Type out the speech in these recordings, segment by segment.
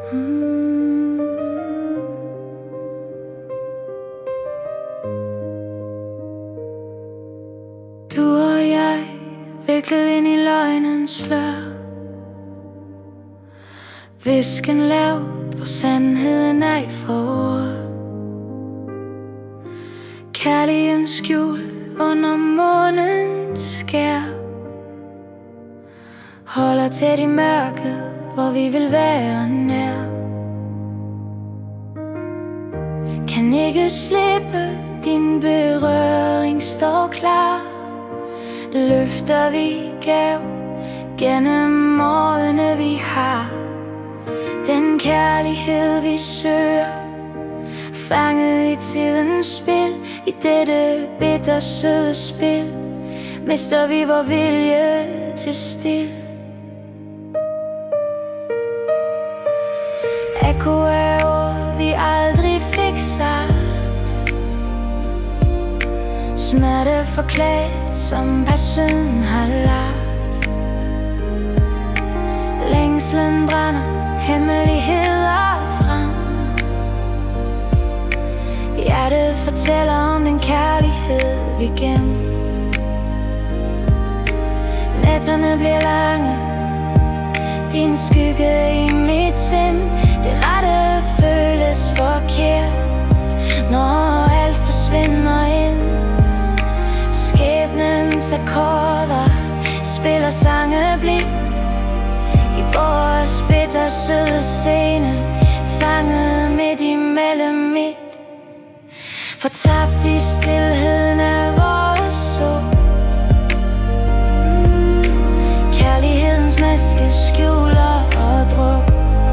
Du og jeg, viklet ind i løgnens slør, hvisken lavt, hvor sandheden er i forår. Kærlighedens skjul under månens skær, holder tæt i mørket, hvor vi vil være nær. Kan ikke slippe, din berøring står klar. Løfter vi gav gennem årene vi har. Den kærlighed vi søger, fanget i tidens spil. I dette bittersøde spil mister vi vor vilje til stil. Ekko af ord vi aldrig fik sagt, smerte forklædt som passion har lagt. Længslen brænder hemmeligheder frem. Hjertet fortæller om den kærlighed vi gemmer. Nætterne bliver lange, din skygge i mit sind. Det rette føles forkert, når alt forsvinder ind. Skæbnens akkorder spiller sange blidt i vores bittersøde scene, fanget midt imellem mit. Fortabt i stilheden af vores sorg. Kærlighedens maske skjuler og druk.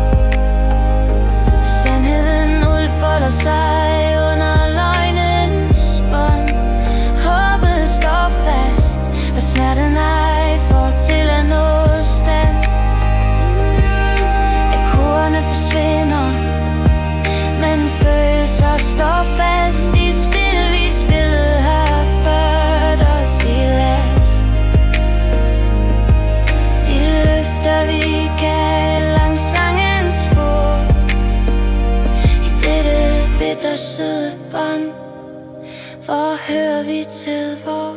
Sandheden udfolder sig under løgnens bånd. Håbet står fast, hvor smerten ej får til at nå stand. Ekkoerne forsvinder, men følelser står fast i spil vi spillede har ført os i last. De løfter vi gav langs sangens spor, i dette bittersøde bånd. Hvor hører vi til hvor?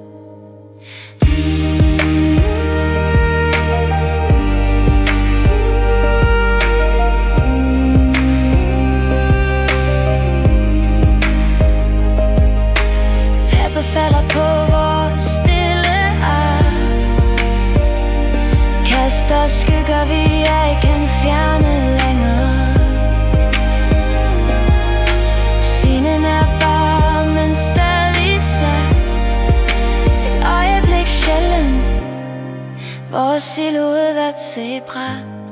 Tæppet falder på vores stille arm, kaster skygger vi ikke kan fjerne længere. Scenen er bare, men stadig sat. Et øjeblik sjældent, vores silhuet er til brand.